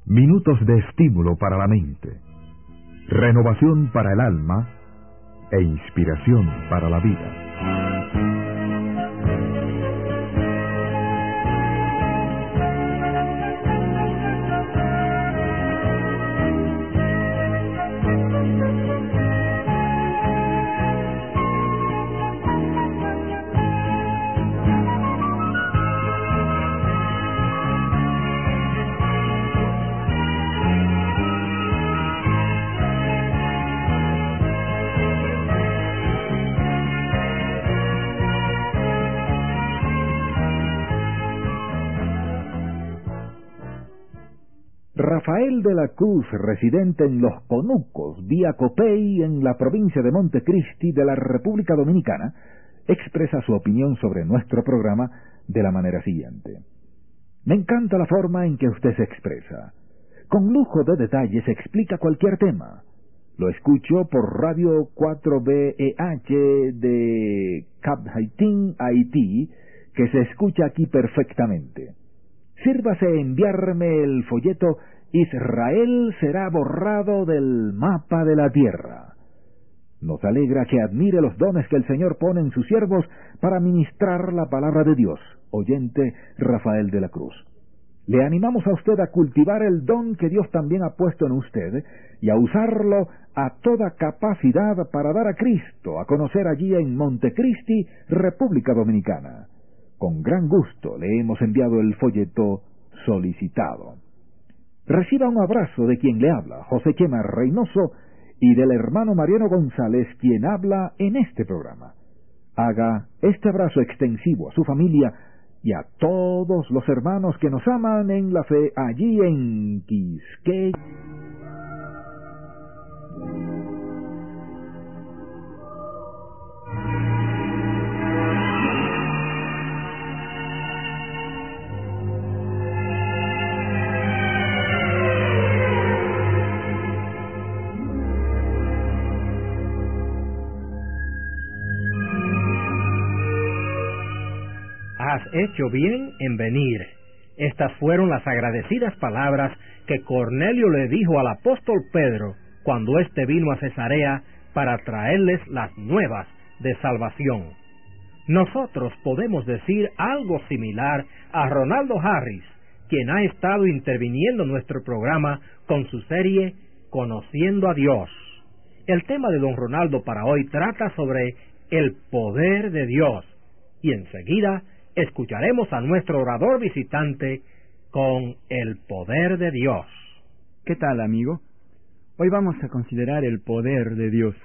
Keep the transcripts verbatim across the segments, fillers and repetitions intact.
Minutos de estímulo para la mente, renovación para el alma e inspiración para la vida. Rafael de la Cruz, residente en Los Conucos, vía Copey, en la provincia de Montecristi de la República Dominicana, expresa su opinión sobre nuestro programa de la manera siguiente. Me encanta la forma en que usted se expresa. Con lujo de detalles explica cualquier tema. Lo escucho por Radio cuatro B E H de Cap Haití, Haití, que se escucha aquí perfectamente. Sírvase enviarme el folleto Israel será borrado del mapa de la tierra. Nos alegra que admire los dones que el Señor pone en sus siervos para ministrar la palabra de Dios. Oyente Rafael de la Cruz. Le animamos a usted a cultivar el don que Dios también ha puesto en usted y a usarlo a toda capacidad para dar a Cristo a conocer allí en Montecristi, República Dominicana. Con gran gusto le hemos enviado el folleto solicitado. Reciba un abrazo de quien le habla, José Chema Reynoso, y del hermano Mariano González, quien habla en este programa. Haga este abrazo extensivo a su familia y a todos los hermanos que nos aman en la fe allí en Quisqueya. Has hecho bien en venir. Estas fueron las agradecidas palabras que Cornelio le dijo al apóstol Pedro cuando éste vino a Cesarea para traerles las nuevas de salvación. Nosotros podemos decir algo similar a Ronaldo Harris, quien ha estado interviniendo en nuestro programa con su serie Conociendo a Dios. El tema de don Ronaldo para hoy trata sobre el poder de Dios, y enseguida escucharemos a nuestro orador visitante con el poder de Dios. ¿Qué tal, amigo? Hoy vamos a considerar el poder de Dios.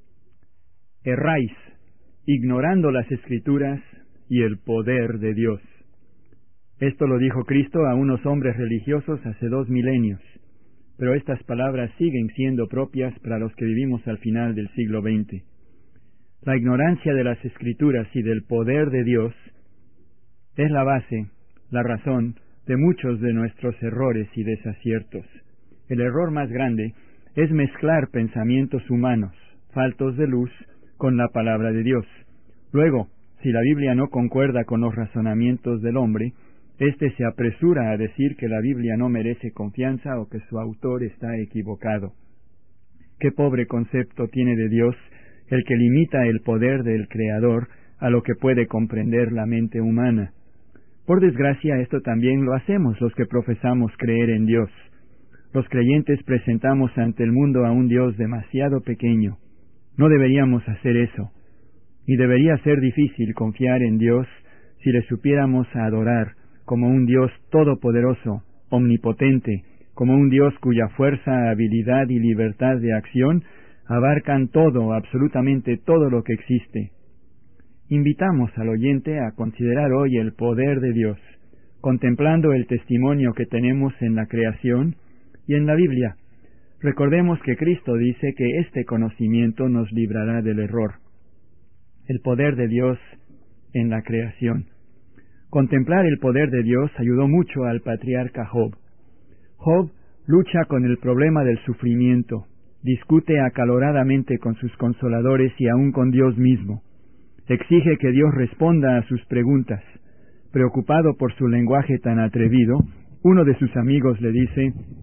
Erráis, ignorando las Escrituras y el poder de Dios. Esto lo dijo Cristo a unos hombres religiosos hace dos milenios, pero estas palabras siguen siendo propias para los que vivimos al final del siglo veinte. La ignorancia de las Escrituras y del poder de Dios es la base, la razón de muchos de nuestros errores y desaciertos. El error más grande es mezclar pensamientos humanos, faltos de luz, con la palabra de Dios. Luego, si la Biblia no concuerda con los razonamientos del hombre, éste se apresura a decir que la Biblia no merece confianza o que su autor está equivocado. Qué pobre concepto tiene de Dios el que limita el poder del Creador a lo que puede comprender la mente humana. Por desgracia, esto también lo hacemos los que profesamos creer en Dios. Los creyentes presentamos ante el mundo a un Dios demasiado pequeño. No deberíamos hacer eso. Y debería ser difícil confiar en Dios si le supiéramos adorar como un Dios todopoderoso, omnipotente, como un Dios cuya fuerza, habilidad y libertad de acción abarcan todo, absolutamente todo lo que existe. Invitamos al oyente a considerar hoy el poder de Dios, contemplando el testimonio que tenemos en la creación y en la Biblia. Recordemos que Cristo dice que este conocimiento nos librará del error. El poder de Dios en la creación. Contemplar el poder de Dios ayudó mucho al patriarca Job. Job lucha con el problema del sufrimiento, discute acaloradamente con sus consoladores y aún con Dios mismo. Exige que Dios responda a sus preguntas. Preocupado por su lenguaje tan atrevido, uno de sus amigos le dice: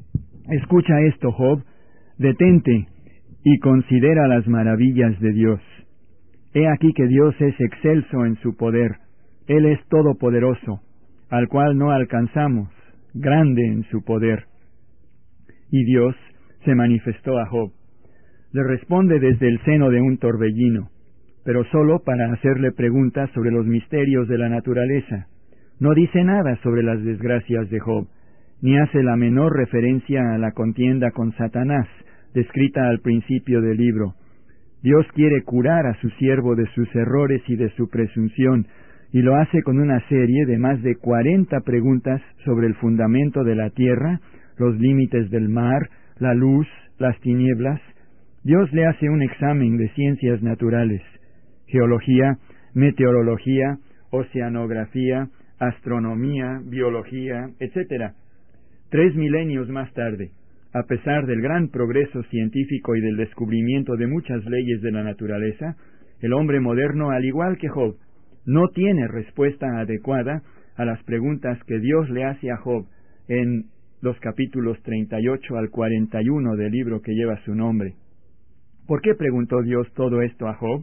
Escucha esto, Job, detente y considera las maravillas de Dios. He aquí que Dios es excelso en su poder, Él es todopoderoso, al cual no alcanzamos, grande en su poder. Y Dios se manifestó a Job. Le responde desde el seno de un torbellino, pero solo para hacerle preguntas sobre los misterios de la naturaleza. No dice nada sobre las desgracias de Job, ni hace la menor referencia a la contienda con Satanás, descrita al principio del libro. Dios quiere curar a su siervo de sus errores y de su presunción, y lo hace con una serie de más de cuarenta preguntas sobre el fundamento de la tierra, los límites del mar, la luz, las tinieblas. Dios le hace un examen de ciencias naturales, geología, meteorología, oceanografía, astronomía, biología, etcétera. Tres milenios más tarde, a pesar del gran progreso científico y del descubrimiento de muchas leyes de la naturaleza, el hombre moderno, al igual que Job, no tiene respuesta adecuada a las preguntas que Dios le hace a Job en los capítulos treinta y ocho al cuarenta y uno del libro que lleva su nombre. ¿Por qué preguntó Dios todo esto a Job?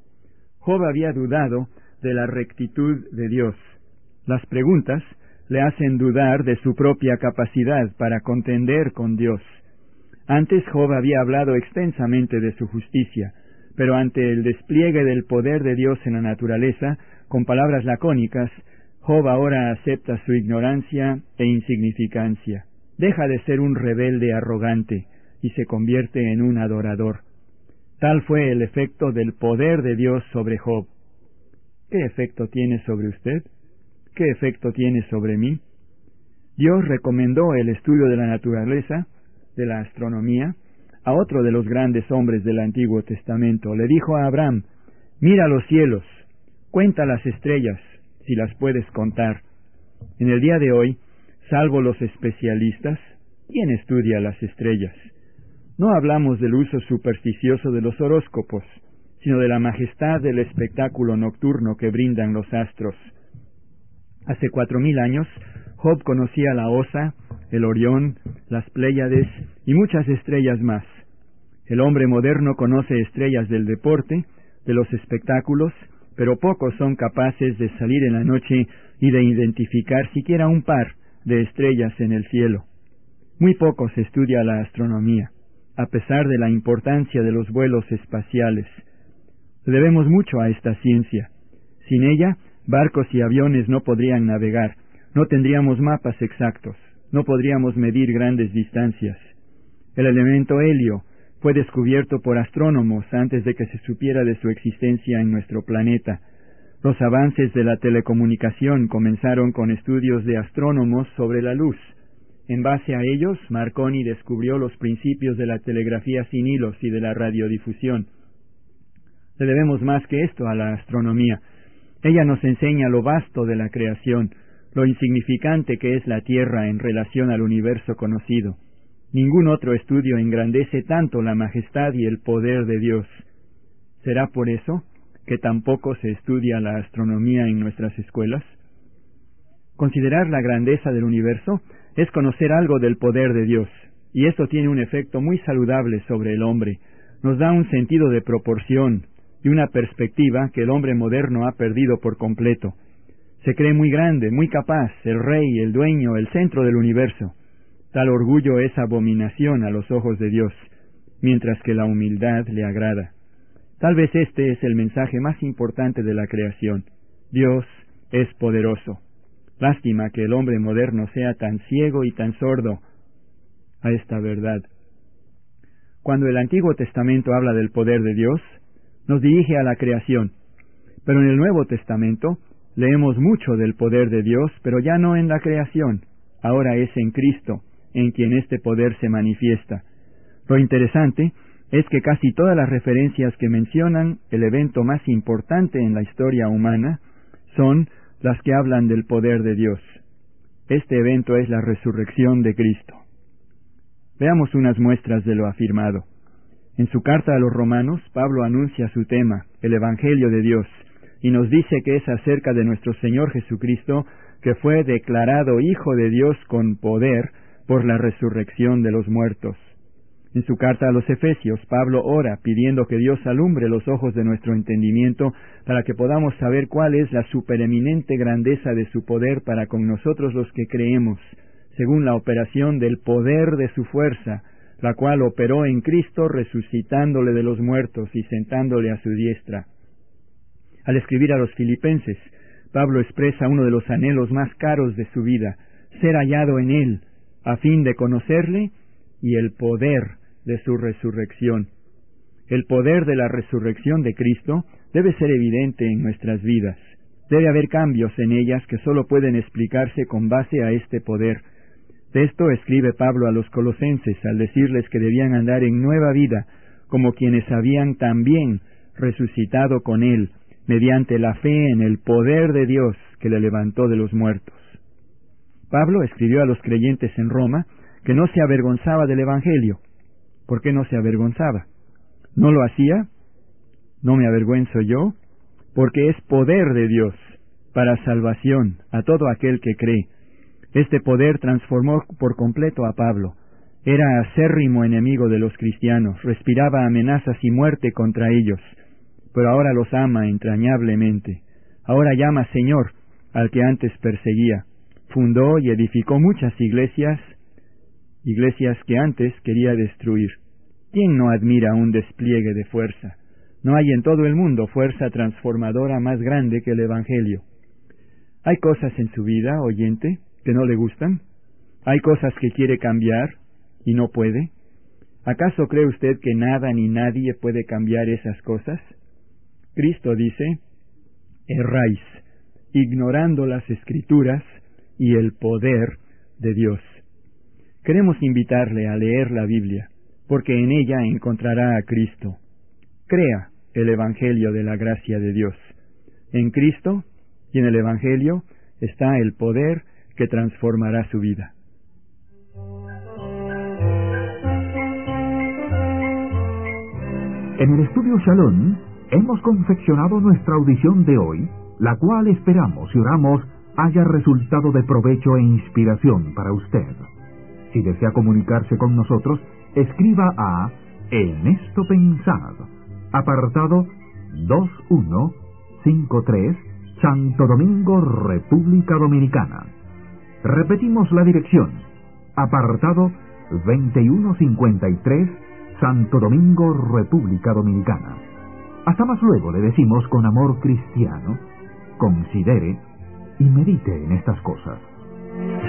Job había dudado de la rectitud de Dios. Las preguntas le hacen dudar de su propia capacidad para contender con Dios. Antes Job había hablado extensamente de su justicia, pero ante el despliegue del poder de Dios en la naturaleza, con palabras lacónicas, Job ahora acepta su ignorancia e insignificancia. Deja de ser un rebelde arrogante y se convierte en un adorador. Tal fue el efecto del poder de Dios sobre Job. ¿Qué efecto tiene sobre usted? ¿Qué efecto tiene sobre mí? Dios recomendó el estudio de la naturaleza, de la astronomía, a otro de los grandes hombres del Antiguo Testamento. Le dijo a Abraham: mira los cielos, cuenta las estrellas, si las puedes contar. En el día de hoy, salvo los especialistas, ¿quién estudia las estrellas? No hablamos del uso supersticioso de los horóscopos, sino de la majestad del espectáculo nocturno que brindan los astros. Hace cuatro mil años, Job conocía la Osa, el Orión, las Pléyades y muchas estrellas más. El hombre moderno conoce estrellas del deporte, de los espectáculos, pero pocos son capaces de salir en la noche y de identificar siquiera un par de estrellas en el cielo. Muy poco se estudia la astronomía, a pesar de la importancia de los vuelos espaciales. Le debemos mucho a esta ciencia. Sin ella, barcos y aviones no podrían navegar, no tendríamos mapas exactos, no podríamos medir grandes distancias. El elemento helio fue descubierto por astrónomos antes de que se supiera de su existencia en nuestro planeta. Los avances de la telecomunicación comenzaron con estudios de astrónomos sobre la luz. En base a ellos, Marconi descubrió los principios de la telegrafía sin hilos y de la radiodifusión. Le debemos más que esto a la astronomía. Ella nos enseña lo vasto de la creación, lo insignificante que es la Tierra en relación al universo conocido. Ningún otro estudio engrandece tanto la majestad y el poder de Dios. ¿Será por eso que tampoco se estudia la astronomía en nuestras escuelas? Considerar la grandeza del universo es conocer algo del poder de Dios, y esto tiene un efecto muy saludable sobre el hombre. Nos da un sentido de proporción y una perspectiva que el hombre moderno ha perdido por completo. Se cree muy grande, muy capaz, el rey, el dueño, el centro del universo. Tal orgullo es abominación a los ojos de Dios, mientras que la humildad le agrada. Tal vez este es el mensaje más importante de la creación. Dios es poderoso. Lástima que el hombre moderno sea tan ciego y tan sordo a esta verdad. Cuando el Antiguo Testamento habla del poder de Dios, nos dirige a la creación. Pero en el Nuevo Testamento leemos mucho del poder de Dios, pero ya no en la creación. Ahora es en Cristo, en quien este poder se manifiesta. Lo interesante es que casi todas las referencias que mencionan el evento más importante en la historia humana son las que hablan del poder de Dios. Este evento es la resurrección de Cristo. Veamos unas muestras de lo afirmado. En su carta a los Romanos, Pablo anuncia su tema, el Evangelio de Dios, y nos dice que es acerca de nuestro Señor Jesucristo, que fue declarado Hijo de Dios con poder por la resurrección de los muertos. En su carta a los Efesios, Pablo ora pidiendo que Dios alumbre los ojos de nuestro entendimiento para que podamos saber cuál es la supereminente grandeza de su poder para con nosotros los que creemos, según la operación del poder de su fuerza, la cual operó en Cristo resucitándole de los muertos y sentándole a su diestra. Al escribir a los Filipenses, Pablo expresa uno de los anhelos más caros de su vida, ser hallado en Él, a fin de conocerle y el poder de su resurrección. El poder de la resurrección de Cristo debe ser evidente en nuestras vidas. Debe haber cambios en ellas que sólo pueden explicarse con base a este poder. De esto escribe Pablo a los colosenses al decirles que debían andar en nueva vida, como quienes habían también resucitado con Él, mediante la fe en el poder de Dios que le levantó de los muertos. Pablo escribió a los creyentes en Roma que no se avergonzaba del Evangelio. ¿Por qué no se avergonzaba? ¿No lo hacía? ¿No me avergüenzo yo? Porque es poder de Dios para salvación a todo aquel que cree. Este poder transformó por completo a Pablo. Era acérrimo enemigo de los cristianos, respiraba amenazas y muerte contra ellos, pero ahora los ama entrañablemente. Ahora llama Señor al que antes perseguía. Fundó y edificó muchas iglesias, iglesias que antes quería destruir. ¿Quién no admira un despliegue de fuerza? No hay en todo el mundo fuerza transformadora más grande que el Evangelio. ¿Hay cosas en su vida, oyente, que no le gustan? ¿Hay cosas que quiere cambiar y no puede? ¿Acaso cree usted que nada ni nadie puede cambiar esas cosas? Cristo dice, erráis, ignorando las Escrituras y el poder de Dios. Queremos invitarle a leer la Biblia, porque en ella encontrará a Cristo. Crea el Evangelio de la gracia de Dios. En Cristo y en el Evangelio está el poder que transformará su vida. En el estudio Shalom hemos confeccionado nuestra audición de hoy, la cual esperamos y oramos haya resultado de provecho e inspiración para usted. Si desea comunicarse con nosotros, escriba a En esto pensad, apartado dos uno cinco tres, Santo Domingo, República Dominicana. Repetimos la dirección, apartado veintiuno cincuenta y tres, Santo Domingo, República Dominicana. Hasta más luego, le decimos con amor cristiano, considere y medite en estas cosas.